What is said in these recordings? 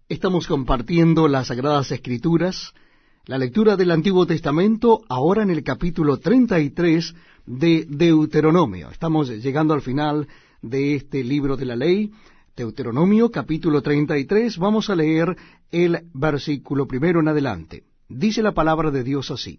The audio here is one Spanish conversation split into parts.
Estamos compartiendo las Sagradas Escrituras, la lectura del Antiguo Testamento, ahora en el capítulo 33 de Deuteronomio. Estamos llegando al final de este libro de la ley, Deuteronomio, capítulo 33. Vamos a leer el versículo primero en adelante. Dice la palabra de Dios así: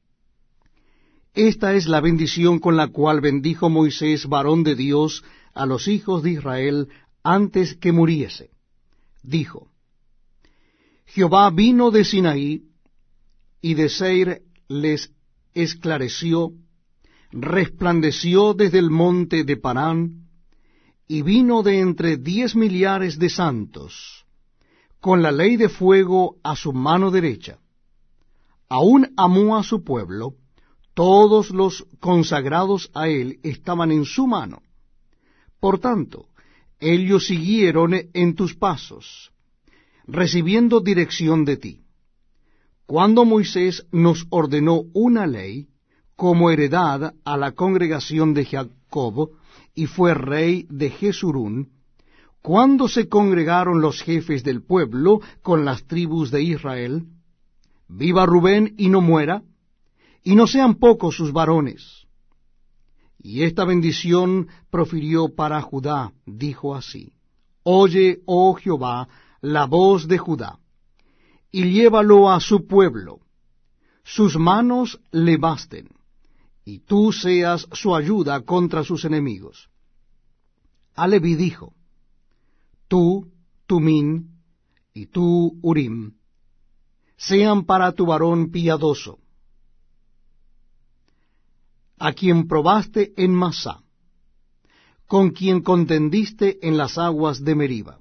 Esta es la bendición con la cual bendijo Moisés, varón de Dios, a los hijos de Israel antes que muriese. Dijo: Jehová vino de Sinaí, y de Seir les esclareció, resplandeció desde el monte de Parán, y vino de entre 10 millares de santos, con la ley de fuego a su mano derecha. Aún amó a su pueblo, todos los consagrados a él estaban en su mano. Por tanto, ellos siguieron en tus pasos, recibiendo dirección de ti. Cuando Moisés nos ordenó una ley como heredad a la congregación de Jacob, y fue rey de Jesurún, cuando se congregaron los jefes del pueblo con las tribus de Israel, viva Rubén y no muera, y no sean pocos sus varones. Y esta bendición profirió para Judá, dijo así: Oye, oh Jehová, la voz de Judá, y llévalo a su pueblo, sus manos le basten, y tú seas su ayuda contra sus enemigos. A Leví dijo: Tú, Tumín, y tú, Urim, sean para tu varón piadoso, a quien probaste en Masá, con quien contendiste en las aguas de Meriba.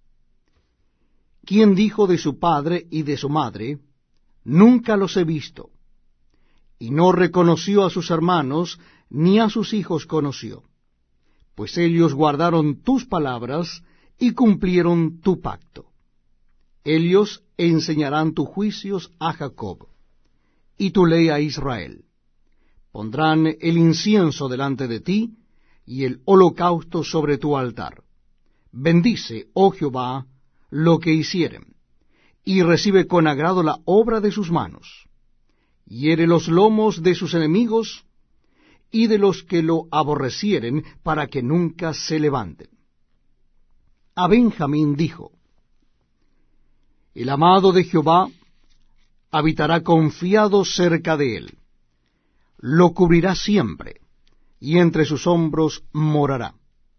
Quien dijo de su padre y de su madre: Nunca los he visto, y no reconoció a sus hermanos, ni a sus hijos conoció, pues ellos guardaron tus palabras y cumplieron tu pacto. Ellos enseñarán tus juicios a Jacob, y tu ley a Israel. Pondrán el incienso delante de ti, y el holocausto sobre tu altar. Bendice, oh Jehová, lo que hicieren, y recibe con agrado la obra de sus manos. Hiere los lomos de sus enemigos, y de los que lo aborrecieren, para que nunca se levanten. A Benjamín dijo: El amado de Jehová habitará confiado cerca de él. Lo cubrirá siempre, y entre sus hombros morará.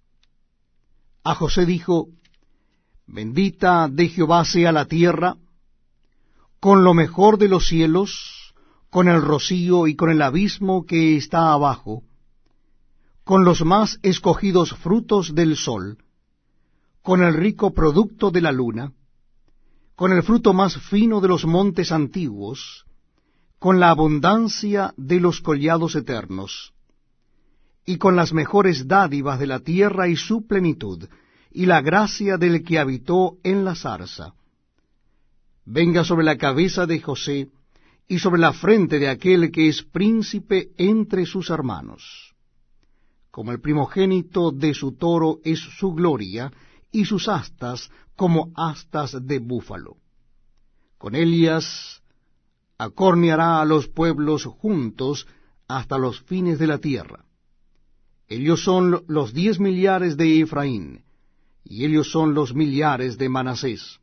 A José dijo: Bendita de Jehová sea la tierra, con lo mejor de los cielos, con el rocío y con el abismo que está abajo, con los más escogidos frutos del sol, con el rico producto de la luna, con el fruto más fino de los montes antiguos, con la abundancia de los collados eternos, y con las mejores dádivas de la tierra y su plenitud, y la gracia del que habitó en la zarza. Venga sobre la cabeza de José, y sobre la frente de aquel que es príncipe entre sus hermanos. Como el primogénito de su toro es su gloria, y sus astas como astas de búfalo. Con ellas acorneará a los pueblos juntos hasta los fines de la tierra. Ellos son los 10 millares de Efraín, y ellos son los millares de Manasés.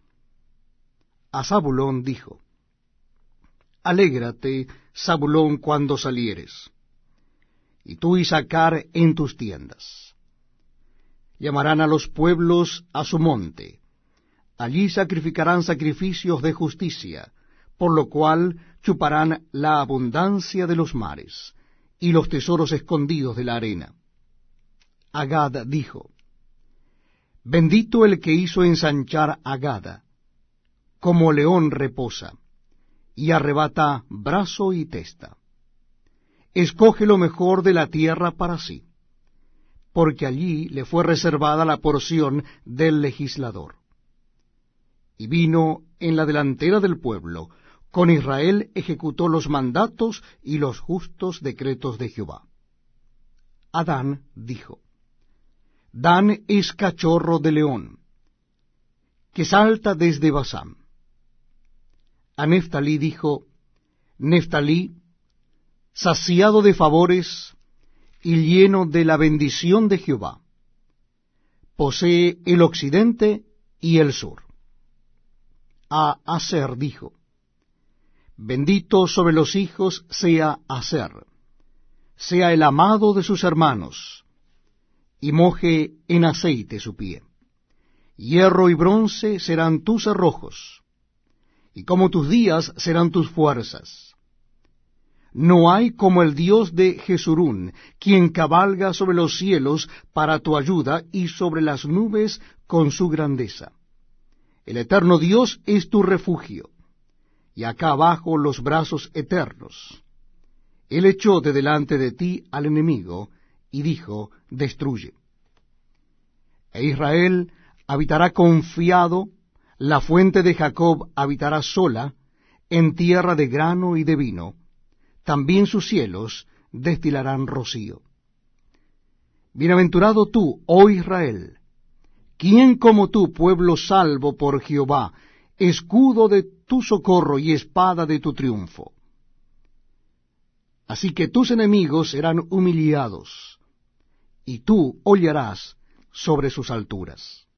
A Zabulón dijo: Alégrate, Zabulón, cuando salieres, y tú, Isacar, en tus tiendas. Llamarán a los pueblos a su monte, allí sacrificarán sacrificios de justicia, por lo cual chuparán la abundancia de los mares, y los tesoros escondidos de la arena. A Gad dijo: Bendito el que hizo ensanchar a Gada, como león reposa, y arrebata brazo y testa. Escoge lo mejor de la tierra para sí, porque allí le fue reservada la porción del legislador. Y vino en la delantera del pueblo, con Israel ejecutó los mandatos y los justos decretos de Jehová. Adán dijo: Dan es cachorro de león, que salta desde Basán. A Neftalí dijo: Neftalí, saciado de favores y lleno de la bendición de Jehová, posee el occidente y el sur. A Aser dijo: bendito sobre los hijos sea Aser, sea el amado de sus hermanos, y moje en aceite su pie. Hierro y bronce serán tus cerrojos, y como tus días serán tus fuerzas. No hay como el Dios de Jesurún, quien cabalga sobre los cielos para tu ayuda, y sobre las nubes con su grandeza. El eterno Dios es tu refugio, y acá abajo los brazos eternos. Él echó de delante de ti al enemigo, y dijo: destruye. E Israel habitará confiado, la fuente de Jacob habitará sola, en tierra de grano y de vino, también sus cielos destilarán rocío. Bienaventurado tú, oh Israel, ¿quién como tú, pueblo salvo por Jehová, escudo de tu socorro y espada de tu triunfo? Así que tus enemigos serán humillados, y tú hollarás sobre sus alturas.